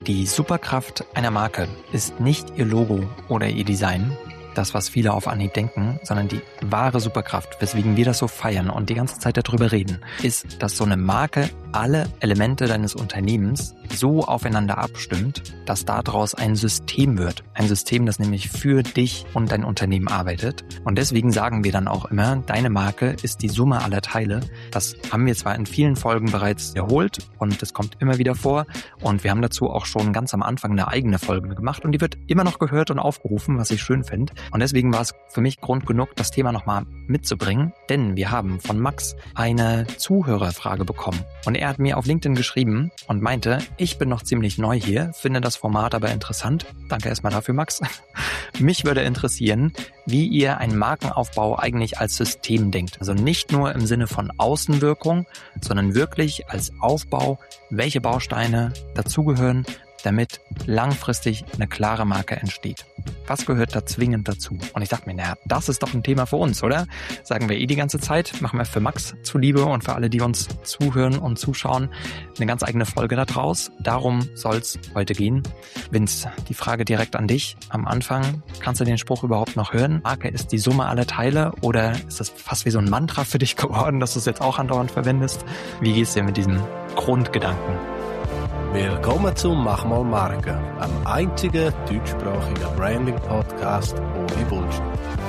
Die Superkraft einer Marke ist nicht ihr Logo oder ihr Design, das, was viele auf Anhieb denken, sondern die wahre Superkraft, weswegen wir das so feiern und die ganze Zeit darüber reden, ist, dass so eine Marke alle Elemente deines Unternehmens so aufeinander abstimmt, dass daraus ein System wird. Ein System, das nämlich für dich und dein Unternehmen arbeitet. Und deswegen sagen wir dann auch immer, deine Marke ist die Summe aller Teile. Das haben wir zwar in vielen Folgen bereits wiederholt und es kommt immer wieder vor. Und wir haben dazu auch schon ganz am Anfang eine eigene Folge gemacht und die wird immer noch gehört und aufgerufen, was ich schön finde. Und deswegen war es für mich Grund genug, das Thema nochmal mitzubringen, denn wir haben von Max eine Zuhörerfrage bekommen. Und er hat mir auf LinkedIn geschrieben und meinte, ich bin noch ziemlich neu hier, finde das Format aber interessant. Danke erstmal dafür, Max. Mich würde interessieren, wie ihr einen Markenaufbau eigentlich als System denkt. Also nicht nur im Sinne von Außenwirkung, sondern wirklich als Aufbau, welche Bausteine dazugehören, damit langfristig eine klare Marke entsteht. Was gehört da zwingend dazu? Und ich dachte mir, naja, das ist doch ein Thema für uns, oder? Sagen wir die ganze Zeit, machen wir für Max zuliebe und für alle, die uns zuhören und zuschauen, eine ganz eigene Folge da draus. Darum soll's heute gehen. Vince, die Frage direkt an dich. Am Anfang, kannst du den Spruch überhaupt noch hören? Marke ist die Summe aller Teile oder ist das fast wie so ein Mantra für dich geworden, dass du es jetzt auch andauernd verwendest? Wie geht's dir mit diesem Grundgedanken? Willkommen zum Mach mal Marke, einem einzigen deutschsprachigen Branding-Podcast ohne Bullshit.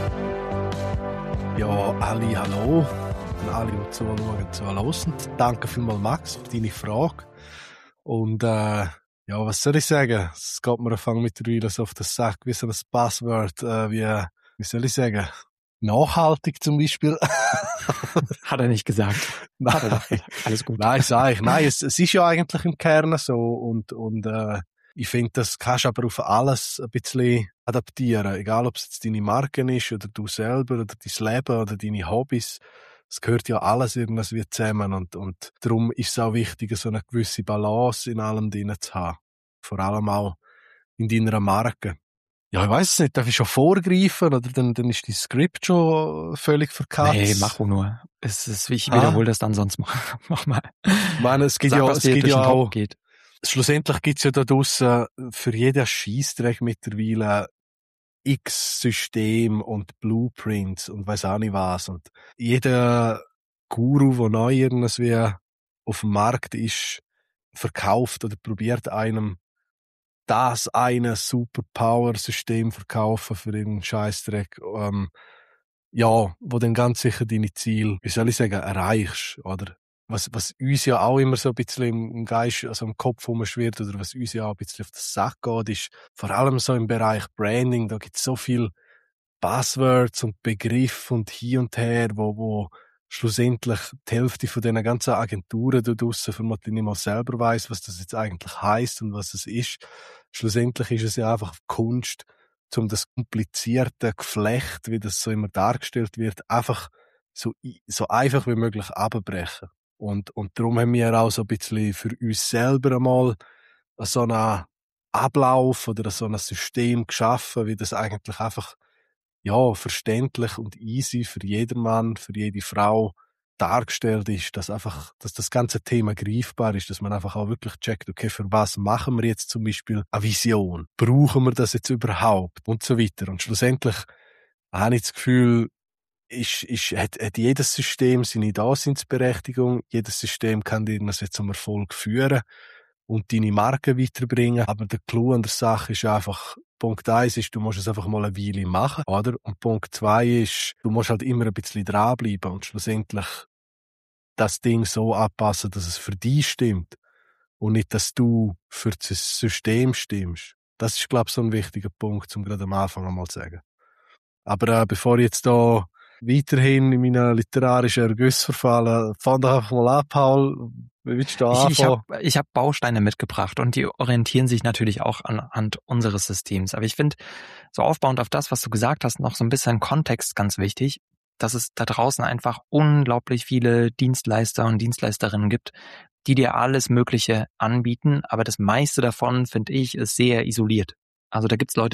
Ja, hallo an alle, die zuschauen, zuhören. Danke vielmals, Max, für deine Frage. Und ja, was soll ich sagen? Es geht mir mittlerweile so auf den Sack, wie so ein Passwort, wie soll ich sagen? Nachhaltig zum Beispiel. Hat er nicht gesagt. Nein. Hat er doch gesagt. Alles gut. Nein, sag ich. Nein, es ist ja eigentlich im Kern so und ich finde, das kannst du aber auf alles ein bisschen adaptieren. Egal, ob es jetzt deine Marke ist oder du selber oder dein Leben oder deine Hobbys. Es gehört ja alles irgendwie zusammen und darum ist es auch wichtig, so eine gewisse Balance in allem drin zu haben. Vor allem auch in deiner Marke. Ja, ich weiss es nicht, darf ich schon vorgreifen oder dann ist die Skript schon völlig verkackt? Nee, mach nur. Ich wiederhole das dann sonst. Mach mal. Ich meine, es geht ja auch. Schlussendlich gibt's ja da draussen für jeden Scheissdreck mittlerweile x System und Blueprints und weiss auch nicht was. Und jeder Guru, der neu irgendwie auf dem Markt ist, verkauft oder probiert einem das eine Superpower-System verkaufen für irgendeinen Scheissdreck, ja, wo dann ganz sicher deine Ziele, wie soll ich sagen, erreichst, oder? Was uns ja auch immer so ein bisschen im Geist, also im Kopf rumschwirrt, oder was uns ja auch ein bisschen auf den Sack geht, ist vor allem so im Bereich Branding, da gibt's so viel Buzzwords und Begriffe und hin und her, wo schlussendlich die Hälfte von diesen ganzen Agenturen da draussen vermutlich nicht mal selber weiss, was das jetzt eigentlich heisst und was es ist. Schlussendlich ist es ja einfach Kunst, um das komplizierte Geflecht, wie das so immer dargestellt wird, einfach so einfach wie möglich abbrechen. Und darum haben wir auch so ein bisschen für uns selber einmal so einen Ablauf oder so ein System geschaffen, wie das eigentlich einfach ja, verständlich und easy für jedermann, für jede Frau dargestellt ist, dass das ganze Thema greifbar ist, dass man einfach auch wirklich checkt, okay, für was machen wir jetzt zum Beispiel eine Vision? Brauchen wir das jetzt überhaupt? Und so weiter. Und schlussendlich habe ich das Gefühl, hat jedes System seine Daseinsberechtigung, jedes System kann dir das jetzt zum Erfolg führen und deine Marke weiterbringen, aber der Clou an der Sache ist einfach, Punkt 1 ist, du musst es einfach mal eine Weile machen, oder? Und Punkt 2 ist, du musst halt immer ein bisschen dranbleiben und schlussendlich das Ding so anpassen, dass es für dich stimmt und nicht, dass du für das System stimmst. Das ist, glaube ich, so ein wichtiger Punkt, um gerade am Anfang einmal zu sagen. Aber bevor ich jetzt da weiterhin in meinen literarischen Ergüsse verfallen, fang doch einfach mal an, Paul. Wie willst du da anfangen? Ich hab Bausteine mitgebracht und die orientieren sich natürlich auch anhand unseres Systems. Aber ich finde, so aufbauend auf das, was du gesagt hast, noch so ein bisschen Kontext ganz wichtig, dass es da draußen einfach unglaublich viele Dienstleister und Dienstleisterinnen gibt, die dir alles Mögliche anbieten, aber das meiste davon, finde ich, ist sehr isoliert. Also da gibt's Leute, die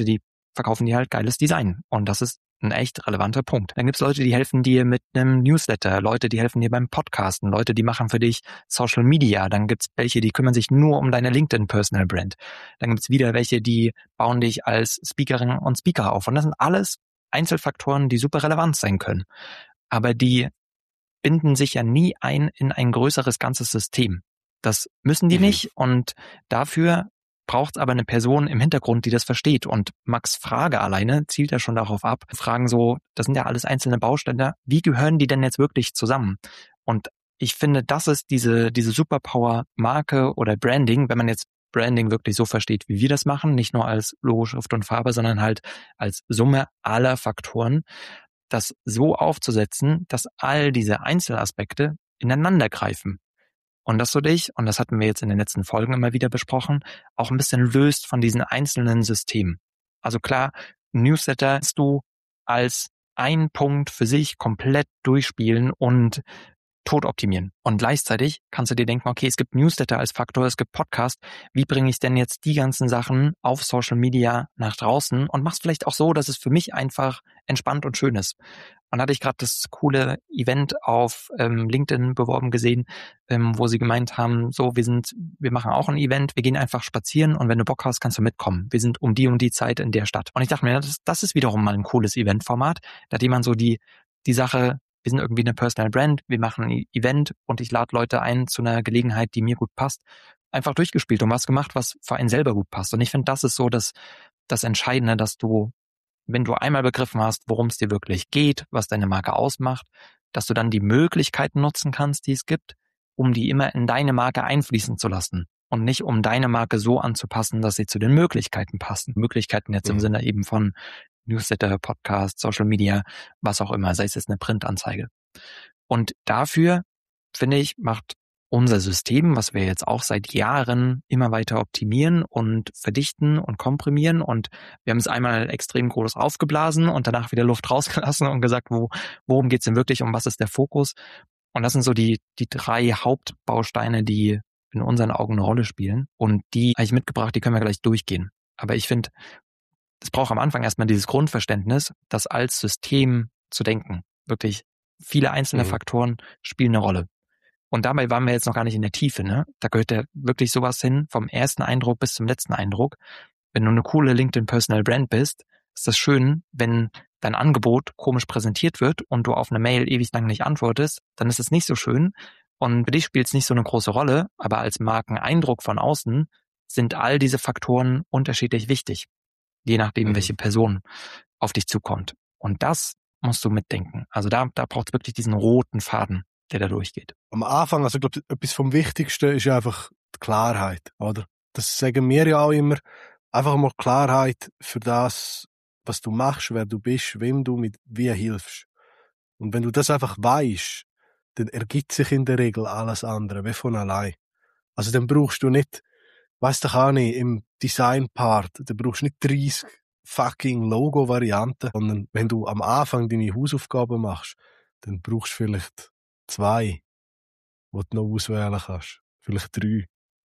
verkaufen die halt geiles Design. Und das ist ein echt relevanter Punkt. Dann gibt's Leute, die helfen dir mit einem Newsletter, Leute, die helfen dir beim Podcasten, Leute, die machen für dich Social Media. Dann gibt's welche, die kümmern sich nur um deine LinkedIn Personal Brand. Dann gibt's wieder welche, die bauen dich als Speakerin und Speaker auf. Und das sind alles Einzelfaktoren, die super relevant sein können. Aber die binden sich ja nie ein in ein größeres ganzes System. Das müssen die nicht und dafür braucht es aber eine Person im Hintergrund, die das versteht. Und Max' Frage alleine zielt ja schon darauf ab. Fragen so, das sind ja alles einzelne Bausteine. Wie gehören die denn jetzt wirklich zusammen? Und ich finde, das ist diese Superpower Marke oder Branding, wenn man jetzt Branding wirklich so versteht, wie wir das machen, nicht nur als Logo, Schrift und Farbe, sondern halt als Summe aller Faktoren, das so aufzusetzen, dass all diese Einzelaspekte ineinander greifen. Und das so dich, und das hatten wir jetzt in den letzten Folgen immer wieder besprochen, auch ein bisschen löst von diesen einzelnen Systemen. Also klar, Newsletter kannst du als ein Punkt für sich komplett durchspielen und tot optimieren. Und gleichzeitig kannst du dir denken, okay, es gibt Newsletter als Faktor, es gibt Podcast. Wie bringe ich denn jetzt die ganzen Sachen auf Social Media nach draußen und mach's vielleicht auch so, dass es für mich einfach entspannt und schön ist. Und da hatte ich gerade das coole Event auf LinkedIn beworben gesehen, wo sie gemeint haben, so, wir machen auch ein Event, wir gehen einfach spazieren und wenn du Bock hast, kannst du mitkommen. Wir sind um die Zeit in der Stadt. Und ich dachte mir, das ist wiederum mal ein cooles Eventformat. Da hat jemand so die Sache, wir sind irgendwie eine Personal Brand, wir machen ein Event und ich lade Leute ein zu einer Gelegenheit, die mir gut passt, einfach durchgespielt und was gemacht, was für einen selber gut passt. Und ich finde, das ist so das Entscheidende, dass du, wenn du einmal begriffen hast, worum es dir wirklich geht, was deine Marke ausmacht, dass du dann die Möglichkeiten nutzen kannst, die es gibt, um die immer in deine Marke einfließen zu lassen und nicht um deine Marke so anzupassen, dass sie zu den Möglichkeiten passen. Möglichkeiten jetzt im Sinne eben von Newsletter, Podcast, Social Media, was auch immer, sei es jetzt eine Printanzeige. Und dafür, finde ich, macht unser System, was wir jetzt auch seit Jahren immer weiter optimieren und verdichten und komprimieren, und wir haben es einmal extrem groß aufgeblasen und danach wieder Luft rausgelassen und gesagt, worum geht's denn wirklich, um was ist der Fokus? Und das sind so die 3 Hauptbausteine, die in unseren Augen eine Rolle spielen, und die habe ich mitgebracht, die können wir gleich durchgehen. Aber ich finde, es braucht am Anfang erstmal dieses Grundverständnis, das als System zu denken. Wirklich viele einzelne Faktoren spielen eine Rolle. Und dabei waren wir jetzt noch gar nicht in der Tiefe, ne? Da gehört ja wirklich sowas hin, vom ersten Eindruck bis zum letzten Eindruck. Wenn du eine coole LinkedIn Personal Brand bist, ist das schön, wenn dein Angebot komisch präsentiert wird und du auf eine Mail ewig lang nicht antwortest, dann ist es nicht so schön. Und für dich spielt es nicht so eine große Rolle, aber als Markeneindruck von außen sind all diese Faktoren unterschiedlich wichtig, je nachdem, welche Person auf dich zukommt. Und das musst du mitdenken. Also da braucht es wirklich diesen roten Faden, der da durchgeht. Am Anfang, also ich glaube, etwas vom Wichtigsten ist einfach die Klarheit, oder? Das sagen wir ja auch immer. Einfach mal Klarheit für das, was du machst, wer du bist, wem du mit wie hilfst. Und wenn du das einfach weißt, dann ergibt sich in der Regel alles andere, wie von allein. Also dann brauchst du nicht, weißt du auch nicht, im Design-Part, dann brauchst du nicht 30 fucking Logo-Varianten, sondern wenn du am Anfang deine Hausaufgaben machst, dann brauchst du vielleicht 2, die du noch auswählen kannst. Vielleicht 3.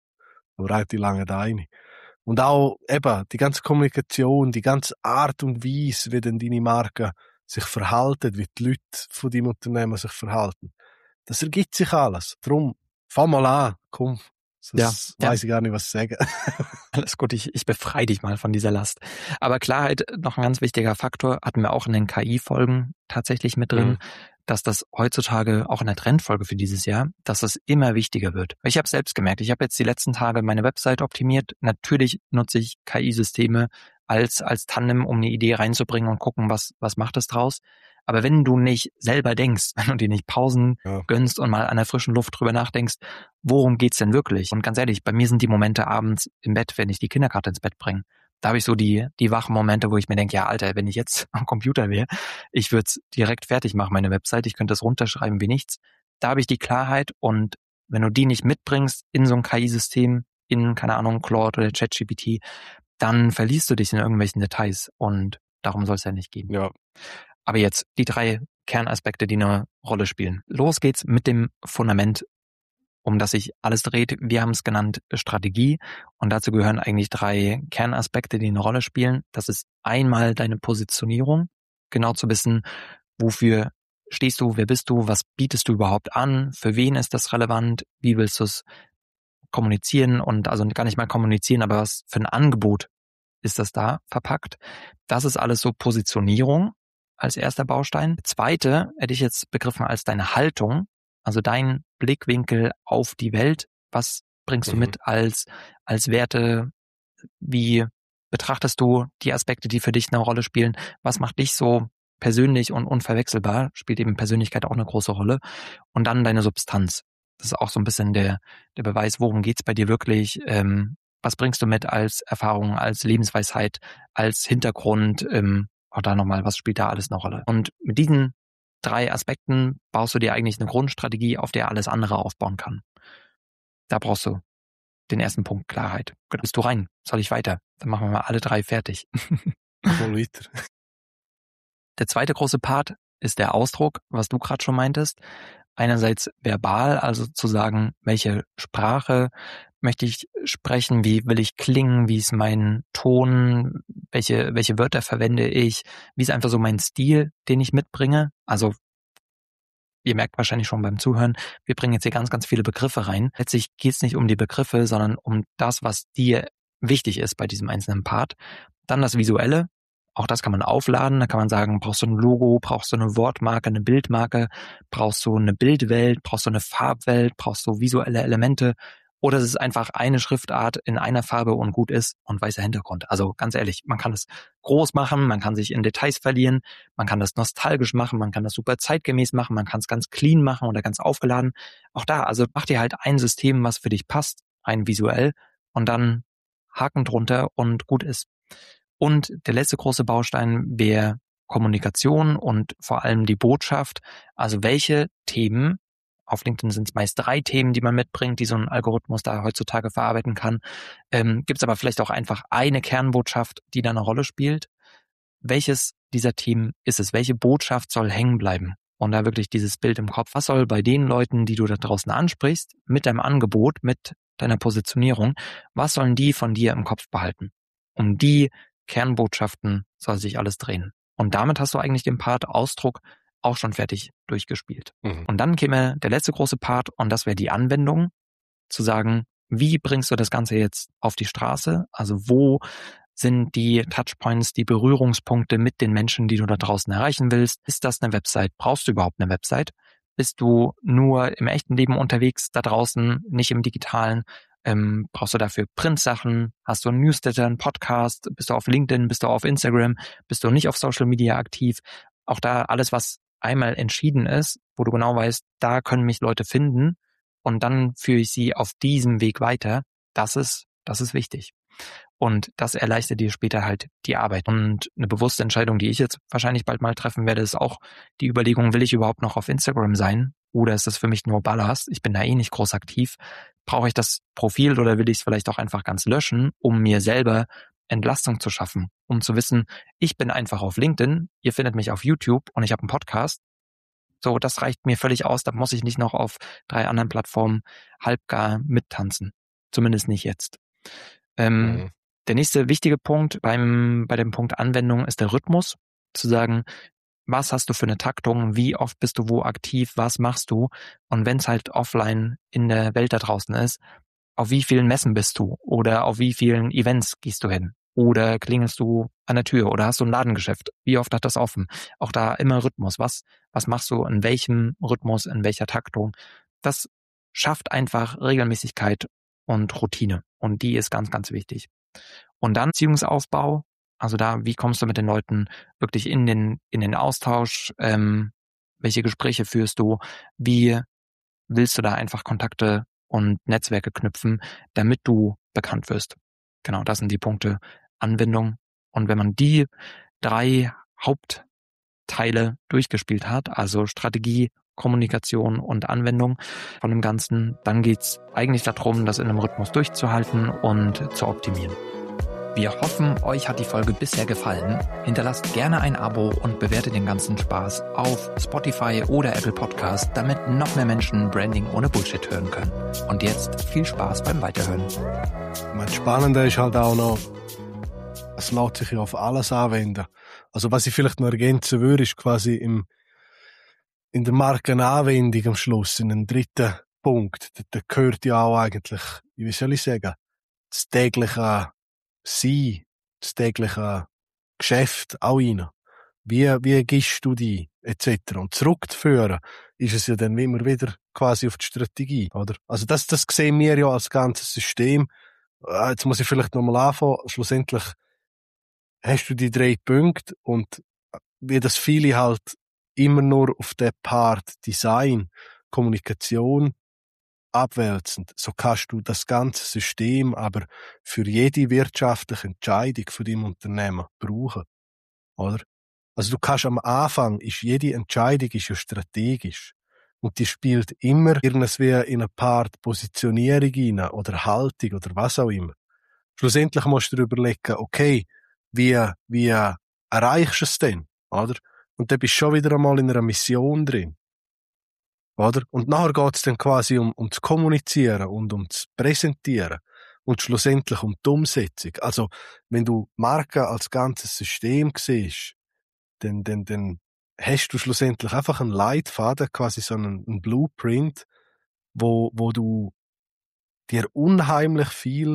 Aber relativ lange eine. Und auch eben die ganze Kommunikation, die ganze Art und Weise, wie denn deine Marke sich verhalten, wie die Leute von deinem Unternehmen sich verhalten. Das ergibt sich alles. Darum, fang mal an, komm. Sonst weiss ich gar nicht, was sagen. Alles gut, ich befreie dich mal von dieser Last. Aber Klarheit, noch ein ganz wichtiger Faktor, hatten wir auch in den KI-Folgen tatsächlich mit drin, dass das heutzutage auch in der Trendfolge für dieses Jahr, dass das immer wichtiger wird. Ich habe selbst gemerkt, ich habe jetzt die letzten Tage meine Website optimiert. Natürlich nutze ich KI-Systeme als Tandem, um eine Idee reinzubringen und gucken, was macht es draus. Aber wenn du nicht selber denkst, wenn du dir nicht Pausen gönnst und mal an der frischen Luft drüber nachdenkst, worum geht's denn wirklich? Und ganz ehrlich, bei mir sind die Momente abends im Bett, wenn ich die Kinder gerade ins Bett bringe. Da habe ich so die wachen Momente, wo ich mir denke, ja Alter, wenn ich jetzt am Computer wäre, ich würde es direkt fertig machen, meine Website, ich könnte das runterschreiben wie nichts. Da habe ich die Klarheit, und wenn du die nicht mitbringst in so ein KI-System, in, keine Ahnung, Claude oder ChatGPT, dann verliest du dich in irgendwelchen Details, und darum soll es ja nicht gehen. Ja. Aber jetzt die 3 Kernaspekte, die eine Rolle spielen. Los geht's mit dem Fundament. um das sich alles dreht. Wir haben es genannt Strategie und dazu gehören eigentlich 3 Kernaspekte, die eine Rolle spielen. Das ist einmal deine Positionierung, genau zu wissen, wofür stehst du, wer bist du, was bietest du überhaupt an, für wen ist das relevant, wie willst du es kommunizieren und also gar nicht mal kommunizieren, aber was für ein Angebot ist das da verpackt. Das ist alles so Positionierung als erster Baustein. Zweite hätte ich jetzt begriffen als deine Haltung, also dein Blickwinkel auf die Welt. Was bringst du mit als Werte? Wie betrachtest du die Aspekte, die für dich eine Rolle spielen? Was macht dich so persönlich und unverwechselbar? Spielt eben Persönlichkeit auch eine große Rolle. Und dann deine Substanz. Das ist auch so ein bisschen der Beweis, worum geht's bei dir wirklich? Was bringst du mit als Erfahrung, als Lebensweisheit, als Hintergrund? Oder nochmal, was spielt da alles eine Rolle? Und mit diesen 3 Aspekten baust du dir eigentlich eine Grundstrategie, auf der alles andere aufbauen kann. Da brauchst du den ersten Punkt, Klarheit. Bist du rein? Soll ich weiter? Dann machen wir mal alle 3 fertig. Voll weiter. Der zweite große Part ist der Ausdruck, was du gerade schon meintest. Einerseits verbal, also zu sagen, welche Sprache möchte ich sprechen, wie will ich klingen, wie ist mein Ton, welche Wörter verwende ich, wie ist einfach so mein Stil, den ich mitbringe. Also ihr merkt wahrscheinlich schon beim Zuhören, wir bringen jetzt hier ganz, ganz viele Begriffe rein. Letztlich geht es nicht um die Begriffe, sondern um das, was dir wichtig ist bei diesem einzelnen Part. Dann das Visuelle. Auch das kann man aufladen. Da kann man sagen, brauchst du ein Logo, brauchst du eine Wortmarke, eine Bildmarke, brauchst du eine Bildwelt, brauchst du eine Farbwelt, brauchst du visuelle Elemente. Oder es ist einfach eine Schriftart in einer Farbe und gut ist und weißer Hintergrund. Also ganz ehrlich, man kann es groß machen, man kann sich in Details verlieren, man kann das nostalgisch machen, man kann das super zeitgemäß machen, man kann es ganz clean machen oder ganz aufgeladen. Auch da, also mach dir halt ein System, was für dich passt, rein visuell und dann Haken drunter und gut ist. Und der letzte große Baustein wäre Kommunikation und vor allem die Botschaft. Also welche Themen, auf LinkedIn sind es meist 3 Themen, die man mitbringt, die so ein Algorithmus da heutzutage verarbeiten kann. Gibt es aber vielleicht auch einfach eine Kernbotschaft, die da eine Rolle spielt. Welches dieser Themen ist es? Welche Botschaft soll hängen bleiben? Und da wirklich dieses Bild im Kopf. Was soll bei den Leuten, die du da draußen ansprichst, mit deinem Angebot, mit deiner Positionierung, was sollen die von dir im Kopf behalten? Um die Kernbotschaften soll sich alles drehen. Und damit hast du eigentlich den Part Ausdruck auch schon fertig durchgespielt. Und dann käme der letzte große Part und das wäre die Anwendung, zu sagen, wie bringst du das Ganze jetzt auf die Straße? Also wo sind die Touchpoints, die Berührungspunkte mit den Menschen, die du da draußen erreichen willst? Ist das eine Website? Brauchst du überhaupt eine Website? Bist du nur im echten Leben unterwegs da draußen, nicht im digitalen? Brauchst du dafür Printsachen? Hast du einen Newsletter, einen Podcast? Bist du auf LinkedIn? Bist du auf Instagram? Bist du nicht auf Social Media aktiv? Auch da alles, was einmal entschieden ist, wo du genau weißt, da können mich Leute finden und dann führe ich sie auf diesem Weg weiter. Das ist wichtig. Und das erleichtert dir später halt die Arbeit. Und eine bewusste Entscheidung, die ich jetzt wahrscheinlich bald mal treffen werde, ist auch die Überlegung, will ich überhaupt noch auf Instagram sein? Oder ist das für mich nur Ballast? Ich bin da eh nicht groß aktiv. Brauche ich das Profil oder will ich es vielleicht auch einfach ganz löschen, um mir selber Entlastung zu schaffen? Um zu wissen, ich bin einfach auf LinkedIn, ihr findet mich auf YouTube und ich habe einen Podcast. So, das reicht mir völlig aus. Da muss ich nicht noch auf 3 anderen Plattformen halbgar mittanzen. Zumindest nicht jetzt. Der nächste wichtige Punkt bei dem Punkt Anwendung ist der Rhythmus. Zu sagen, was hast du für eine Taktung, wie oft bist du wo aktiv, was machst du? Und wenn es halt offline in der Welt da draußen ist, auf wie vielen Messen bist du? Oder auf wie vielen Events gehst du hin? Oder klingelst du an der Tür? Oder hast du ein Ladengeschäft? Wie oft hat das offen? Auch da immer Rhythmus. Was machst du? In welchem Rhythmus? In welcher Taktung? Das schafft einfach Regelmäßigkeit und Routine. Und die ist ganz, ganz wichtig. Und dann Beziehungsaufbau. Also da, wie kommst du mit den Leuten wirklich in den Austausch? Welche Gespräche führst du? Wie willst du da einfach Kontakte und Netzwerke knüpfen, damit du bekannt wirst? Genau, das sind die Punkte Anwendung. Und wenn man die 3 Hauptteile durchgespielt hat, also Strategie, Kommunikation und Anwendung von dem Ganzen, dann geht's eigentlich darum, das in einem Rhythmus durchzuhalten und zu optimieren. Wir hoffen, euch hat die Folge bisher gefallen. Hinterlasst gerne ein Abo und bewertet den ganzen Spaß auf Spotify oder Apple Podcast, damit noch mehr Menschen Branding ohne Bullshit hören können. Und jetzt viel Spaß beim Weiterhören. Das Spannende ist halt auch noch, es lässt sich ja auf alles anwenden. Also was ich vielleicht noch ergänzen würde, ist quasi in der Markenanwendung am Schluss, in einem dritten Punkt, da gehört ja auch eigentlich, wie soll ich sagen, das tägliche Sein, das tägliche Geschäft auch rein. Wie gibst du die, etc. Und zurückzuführen, ist es ja dann immer wieder quasi auf die Strategie, oder? Also das sehen wir ja als ganzes System. Jetzt muss ich vielleicht nochmal anfangen. Schlussendlich hast du die 3 Punkte und wie das viele halt immer nur auf den Part Design, Kommunikation abwälzen, so kannst du das ganze System aber für jede wirtschaftliche Entscheidung von deinem Unternehmen brauchen, oder? Also du kannst am Anfang, jede Entscheidung ist ja strategisch und die spielt immer irgendwie in eine Part Positionierung rein oder Haltung oder was auch immer. Schlussendlich musst du dir überlegen, okay, wie erreichst du es denn, oder? Und dann bist du schon wieder einmal in einer Mission drin. Oder? Und nachher geht es dann quasi um das Kommunizieren und um das Präsentieren und schlussendlich um die Umsetzung. Also, wenn du Marken als ganzes System siehst, dann hast du schlussendlich einfach einen Leitfaden, quasi so einen Blueprint, wo du dir unheimlich viel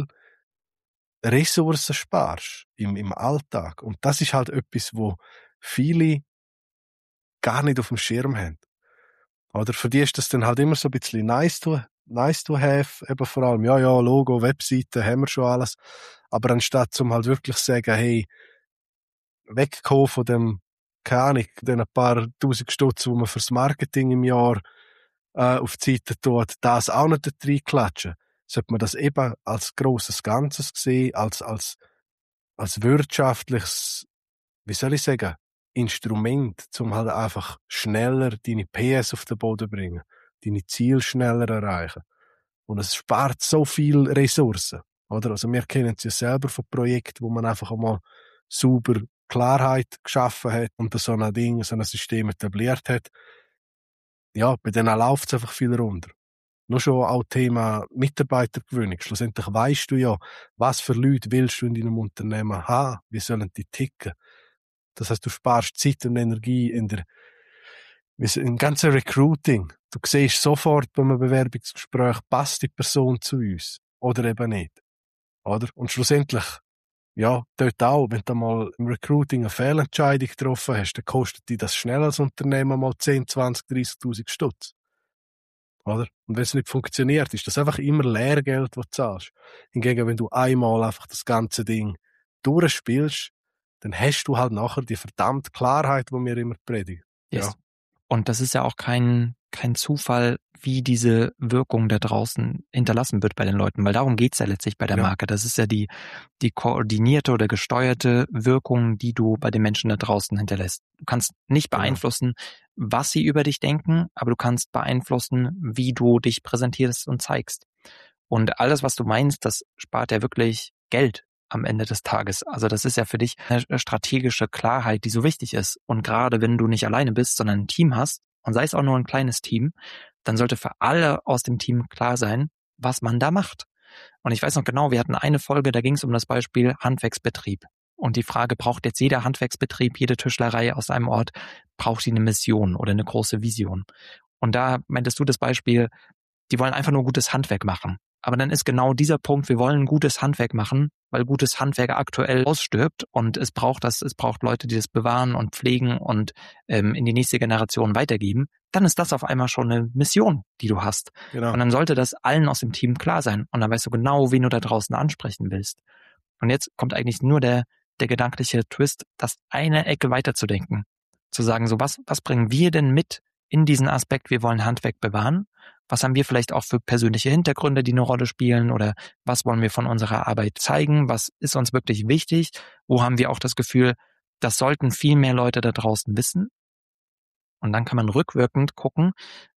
Ressourcen sparst im Alltag. Und das ist halt etwas, wo viele gar nicht auf dem Schirm haben. Oder für die ist das dann halt immer so ein bisschen nice to have, eben vor allem, ja, Logo, Webseite, haben wir schon alles. Aber anstatt zum halt wirklich sagen, hey, wegkommen von dem, keine Ahnung, den paar tausend Stutz, die man fürs Marketing im Jahr auf die Seite tut, das auch nicht reinklatschen, sollte man das eben als grosses Ganzes sehen, als wirtschaftliches, wie soll ich sagen, Instrument, um halt einfach schneller deine PS auf den Boden bringen, deine Ziele schneller erreichen. Und es spart so viel Ressourcen, oder? Also wir kennen es ja selber von Projekten, wo man einfach einmal sauber Klarheit geschaffen hat und so ein System etabliert hat. Ja, bei denen läuft es einfach viel runter. Nur schon auch Thema Mitarbeitergewinnung. Schlussendlich weisst du ja, was für Leute willst du in deinem Unternehmen haben, wie sollen die ticken. Das heißt, du sparst Zeit und Energie im ganzen Recruiting. Du siehst sofort bei einem Bewerbungsgespräch, passt die Person zu uns oder eben nicht. Oder? Und schlussendlich, ja, dort auch, wenn du mal im Recruiting eine Fehlentscheidung getroffen hast, dann kostet dir das schnell als Unternehmen mal 10, 20, 30.000 Stutz. Oder? Und wenn es nicht funktioniert, ist das einfach immer Lehrgeld, das du zahlst. Hingegen, wenn du einmal einfach das ganze Ding durchspielst, dann hast du halt nachher die verdammte Klarheit, die wir immer predigen. Yes. Ja. Und das ist ja auch kein Zufall, wie diese Wirkung da draußen hinterlassen wird bei den Leuten, weil darum geht's ja letztlich bei der Marke. Das ist ja die koordinierte oder gesteuerte Wirkung, die du bei den Menschen da draußen hinterlässt. Du kannst nicht beeinflussen, was sie über dich denken, aber du kannst beeinflussen, wie du dich präsentierst und zeigst. Und alles, was du meinst, das spart ja wirklich Geld am Ende des Tages. Also das ist ja für dich eine strategische Klarheit, die so wichtig ist. Und gerade wenn du nicht alleine bist, sondern ein Team hast, und sei es auch nur ein kleines Team, dann sollte für alle aus dem Team klar sein, was man da macht. Und ich weiß noch genau, wir hatten eine Folge, da ging es um das Beispiel Handwerksbetrieb. Und die Frage, braucht jetzt jeder Handwerksbetrieb, jede Tischlerei aus einem Ort, braucht die eine Mission oder eine große Vision? Und da meintest du das Beispiel, die wollen einfach nur gutes Handwerk machen. Aber dann ist genau dieser Punkt, wir wollen gutes Handwerk machen, weil gutes Handwerk aktuell ausstirbt und es braucht Leute, die das bewahren und pflegen und in die nächste Generation weitergeben. Dann ist das auf einmal schon eine Mission, die du hast. Genau. Und dann sollte das allen aus dem Team klar sein. Und dann weißt du genau, wen du da draußen ansprechen willst. Und jetzt kommt eigentlich nur der gedankliche Twist, das eine Ecke weiterzudenken. Zu sagen, so was bringen wir denn mit in diesen Aspekt, wir wollen Handwerk bewahren? Was haben wir vielleicht auch für persönliche Hintergründe, die eine Rolle spielen? Oder was wollen wir von unserer Arbeit zeigen? Was ist uns wirklich wichtig? Wo haben wir auch das Gefühl, das sollten viel mehr Leute da draußen wissen? Und dann kann man rückwirkend gucken,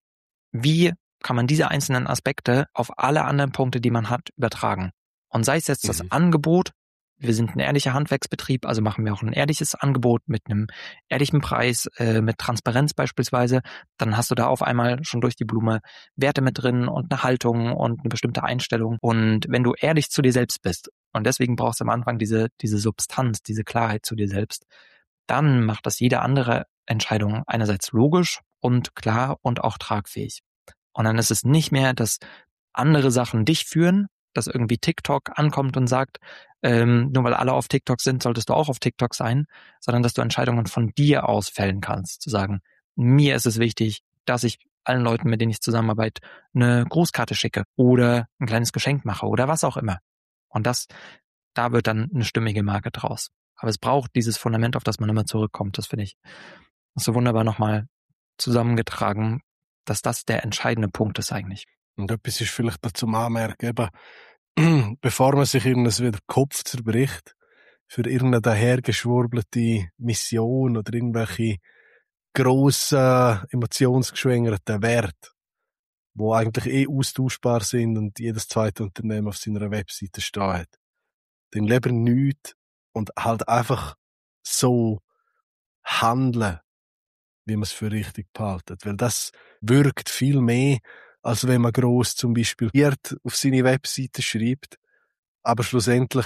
wie kann man diese einzelnen Aspekte auf alle anderen Punkte, die man hat, übertragen. Und sei es jetzt das Angebot, wir sind ein ehrlicher Handwerksbetrieb, also machen wir auch ein ehrliches Angebot mit einem ehrlichen Preis, mit Transparenz beispielsweise, dann hast du da auf einmal schon durch die Blume Werte mit drin und eine Haltung und eine bestimmte Einstellung. Und wenn du ehrlich zu dir selbst bist, und deswegen brauchst du am Anfang diese Substanz, diese Klarheit zu dir selbst, dann macht das jede andere Entscheidung einerseits logisch und klar und auch tragfähig. Und dann ist es nicht mehr, dass andere Sachen dich führen, dass irgendwie TikTok ankommt und sagt, nur weil alle auf TikTok sind, solltest du auch auf TikTok sein, sondern dass du Entscheidungen von dir aus fällen kannst, zu sagen, mir ist es wichtig, dass ich allen Leuten, mit denen ich zusammenarbeite, eine Grußkarte schicke oder ein kleines Geschenk mache oder was auch immer. Und da wird dann eine stimmige Marke draus. Aber es braucht dieses Fundament, auf das man immer zurückkommt. Das finde ich so wunderbar nochmal zusammengetragen, dass das der entscheidende Punkt ist eigentlich. Und etwas ist vielleicht dazu anmerken, eben, bevor man sich irgendwas wieder den Kopf zerbricht, für irgendeine dahergeschwurbelte Mission oder irgendwelche grossen, emotionsgeschwängerten Werte, die eigentlich austauschbar sind und jedes zweite Unternehmen auf seiner Webseite stehen hat. Dann lieber nichts und halt einfach so handeln, wie man es für richtig behaltet. Weil das wirkt viel mehr, als wenn man gross zum Beispiel auf seine Webseite schreibt, aber schlussendlich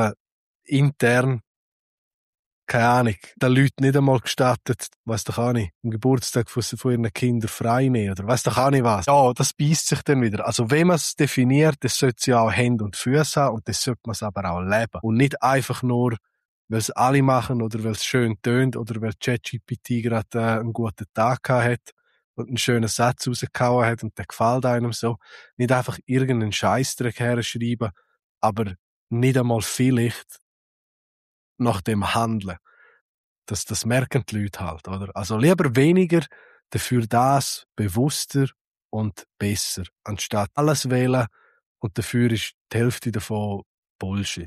intern, keine Ahnung, den Leuten nicht einmal gestattet, weiss doch auch nicht, am Geburtstag von ihren Kindern frei nehmen oder weiss doch auch nicht was. Ja, das beißt sich dann wieder. Also wenn man es definiert, das sollte es ja auch Hände und Füße haben und das sollte man es aber auch leben. Und nicht einfach nur, weil es alle machen oder weil es schön tönt oder weil ChatGPT gerade einen guten Tag gehabt hat und einen schönen Satz rausgehauen hat und der gefällt einem so. Nicht einfach irgendeinen Scheissdreck herschreiben, aber nicht einmal vielleicht nach dem Handeln. Das merken die Leute halt, oder? Also lieber weniger, dafür das bewusster und besser, anstatt alles wählen und dafür ist die Hälfte davon Bullshit.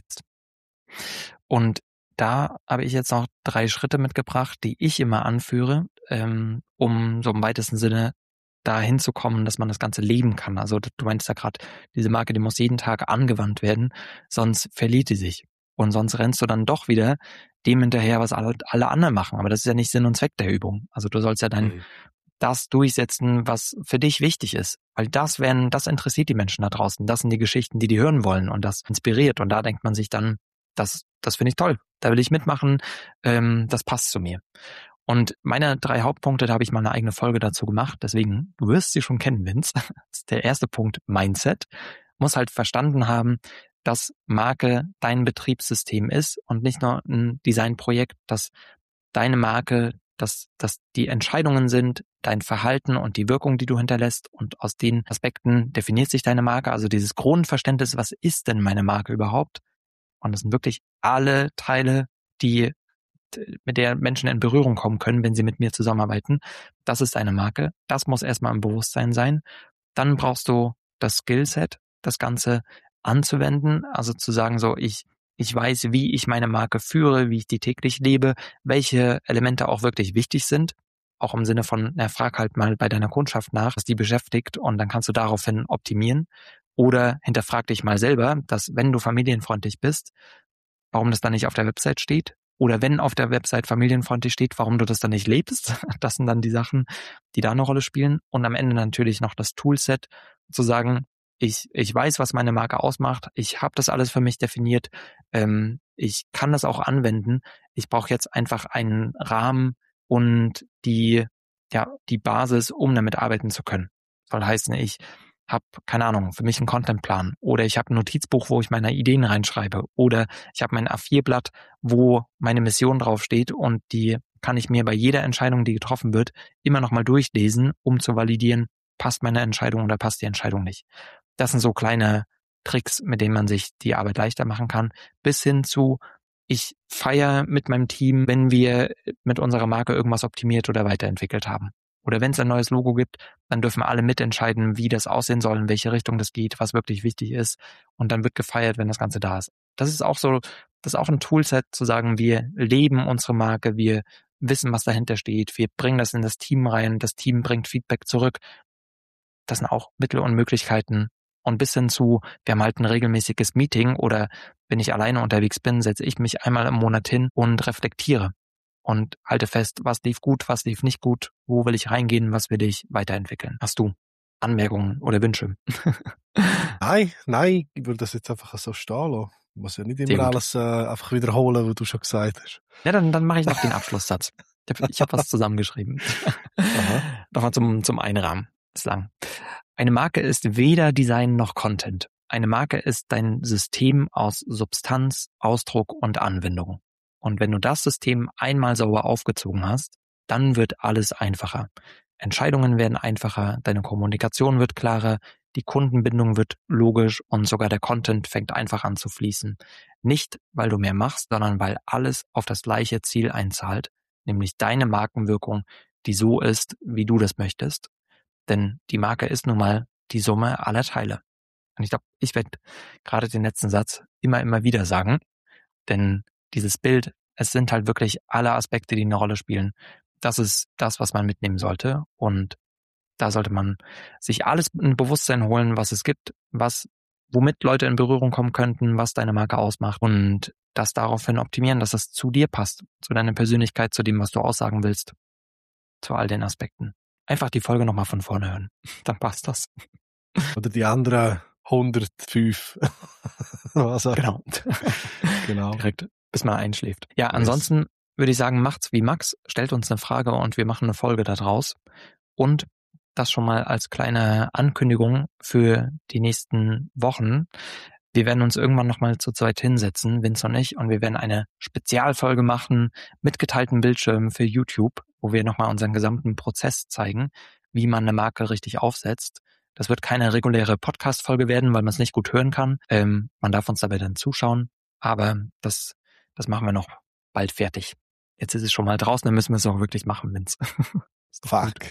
Und da habe ich jetzt noch 3 Schritte mitgebracht, die ich immer anführe, um so im weitesten Sinne dahin zu kommen, dass man das Ganze leben kann. Also du meinst ja gerade, diese Marke, die muss jeden Tag angewandt werden, sonst verliert die sich. Und sonst rennst du dann doch wieder dem hinterher, was alle anderen machen. Aber das ist ja nicht Sinn und Zweck der Übung. Also du sollst ja das durchsetzen, was für dich wichtig ist. Weil das interessiert die Menschen da draußen. Das sind die Geschichten, die hören wollen und das inspiriert. Und da denkt man sich dann, das finde ich toll. Da will ich mitmachen. Das passt zu mir. Und meine 3 Hauptpunkte, da habe ich mal eine eigene Folge dazu gemacht. Deswegen, du wirst sie schon kennen, Vince. Das ist der erste Punkt, Mindset. Muss halt verstanden haben, dass Marke dein Betriebssystem ist und nicht nur ein Designprojekt, dass deine Marke, dass die Entscheidungen sind, dein Verhalten und die Wirkung, die du hinterlässt. Und aus den Aspekten definiert sich deine Marke. Also dieses Grundverständnis, was ist denn meine Marke überhaupt? Und das sind wirklich alle Teile, mit der Menschen in Berührung kommen können, wenn sie mit mir zusammenarbeiten. Das ist eine Marke. Das muss erstmal im Bewusstsein sein. Dann brauchst du das Skillset, das Ganze anzuwenden. Also zu sagen so, ich weiß, wie ich meine Marke führe, wie ich die täglich lebe, welche Elemente auch wirklich wichtig sind. Auch im Sinne von, frag halt mal bei deiner Kundschaft nach, was die beschäftigt und dann kannst du daraufhin optimieren. Oder hinterfrag dich mal selber, dass wenn du familienfreundlich bist, warum das dann nicht auf der Website steht. Oder wenn auf der Website familienfreundlich steht, warum du das dann nicht lebst. Das sind dann die Sachen, die da eine Rolle spielen. Und am Ende natürlich noch das Toolset, zu sagen, ich weiß, was meine Marke ausmacht. Ich habe das alles für mich definiert. Ich kann das auch anwenden. Ich brauche jetzt einfach einen Rahmen und die Basis, um damit arbeiten zu können. Soll heißen, ich habe, keine Ahnung, für mich einen Contentplan oder ich habe ein Notizbuch, wo ich meine Ideen reinschreibe oder ich habe mein A4-Blatt, wo meine Mission draufsteht und die kann ich mir bei jeder Entscheidung, die getroffen wird, immer nochmal durchlesen, um zu validieren, passt meine Entscheidung oder passt die Entscheidung nicht. Das sind so kleine Tricks, mit denen man sich die Arbeit leichter machen kann, bis hin zu, ich feiere mit meinem Team, wenn wir mit unserer Marke irgendwas optimiert oder weiterentwickelt haben. Oder wenn es ein neues Logo gibt, dann dürfen alle mitentscheiden, wie das aussehen soll, in welche Richtung das geht, was wirklich wichtig ist. Und dann wird gefeiert, wenn das Ganze da ist. Das ist auch ein Toolset zu sagen, wir leben unsere Marke, wir wissen, was dahinter steht, wir bringen das in das Team rein, das Team bringt Feedback zurück. Das sind auch Mittel und Möglichkeiten, Und bis hin zu, wir haben halt ein regelmäßiges Meeting oder wenn ich alleine unterwegs bin, setze ich mich einmal im Monat hin und reflektiere und halte fest, was lief gut, was lief nicht gut, wo will ich reingehen, was will ich weiterentwickeln. Hast du Anmerkungen oder Wünsche? Nein, ich würde das jetzt einfach so stehen lassen. Ich muss ja nicht immer alles einfach wiederholen, was du schon gesagt hast. Ja, dann mache ich noch den Abschlusssatz. Ich hab was zusammengeschrieben. Nochmal zum Einrahmen. Ist lang. Eine Marke ist weder Design noch Content. Eine Marke ist dein System aus Substanz, Ausdruck und Anwendung. Und wenn du das System einmal sauber aufgezogen hast, dann wird alles einfacher. Entscheidungen werden einfacher, deine Kommunikation wird klarer, die Kundenbindung wird logisch und sogar der Content fängt einfach an zu fließen. Nicht, weil du mehr machst, sondern weil alles auf das gleiche Ziel einzahlt, nämlich deine Markenwirkung, die so ist, wie du das möchtest. Denn die Marke ist nun mal die Summe aller Teile. Und ich glaube, ich werde gerade den letzten Satz immer wieder sagen, denn dieses Bild, es sind halt wirklich alle Aspekte, die eine Rolle spielen. Das ist das, was man mitnehmen sollte. Und da sollte man sich alles in Bewusstsein holen, was es gibt, womit Leute in Berührung kommen könnten, was deine Marke ausmacht und das daraufhin optimieren, dass es zu dir passt, zu deiner Persönlichkeit, zu dem, was du aussagen willst, zu all den Aspekten. Einfach die Folge nochmal von vorne hören. Dann passt das. Oder die anderen 105. Genau. Genau. Direkt, bis man einschläft. Ja, ansonsten würde ich sagen, macht's wie Max, stellt uns eine Frage und wir machen eine Folge da draus. Und das schon mal als kleine Ankündigung für die nächsten Wochen. Wir werden uns irgendwann nochmal zu zweit hinsetzen, Vince und ich, und wir werden eine Spezialfolge machen mit geteilten Bildschirmen für YouTube, wo wir nochmal unseren gesamten Prozess zeigen, wie man eine Marke richtig aufsetzt. Das wird keine reguläre Podcast-Folge werden, weil man es nicht gut hören kann. Man darf uns dabei dann zuschauen, aber das machen wir noch bald fertig. Jetzt ist es schon mal draußen, dann müssen wir es auch wirklich machen, Vince. Fuck.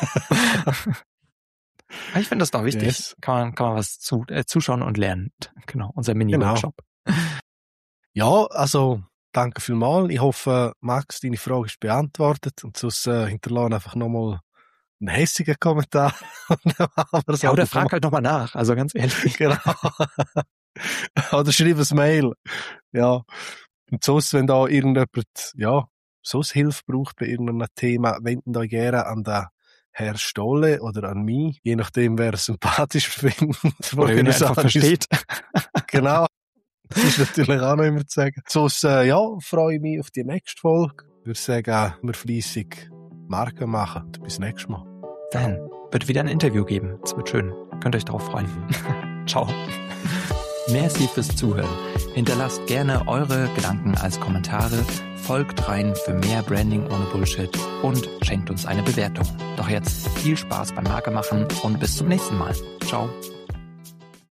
Ich finde das doch wichtig. Yes. Kann man was zuschauen und lernen. Genau, unser Mini-Workshop. Genau. Ja, also danke vielmals. Ich hoffe, Max, deine Frage ist beantwortet und sonst hinterlassen einfach nochmal einen hässigen Kommentar. Ja, oder frag halt nochmal nach, also ganz ehrlich. Genau. Oder schreib ein Mail. Ja. Und sonst, wenn da irgendjemand, sonst Hilfe braucht bei irgendeinem Thema, wendet euch gerne an den Herr Stolle oder an mich, je nachdem, wer es sympathisch findet. Oder wenn er es einfach versteht. Genau. Das ist natürlich auch noch immer zu sagen. Sonst, freue ich mich auf die nächste Folge. Ich würde sagen, wir fleissig Marken machen. Bis nächstes Mal. Dann wird wieder ein Interview geben. Es wird schön. Könnt euch darauf freuen. Ciao. Merci fürs Zuhören. Hinterlasst gerne eure Gedanken als Kommentare, folgt rein für mehr Branding ohne Bullshit und schenkt uns eine Bewertung. Doch jetzt viel Spaß beim Marke machen und bis zum nächsten Mal. Ciao.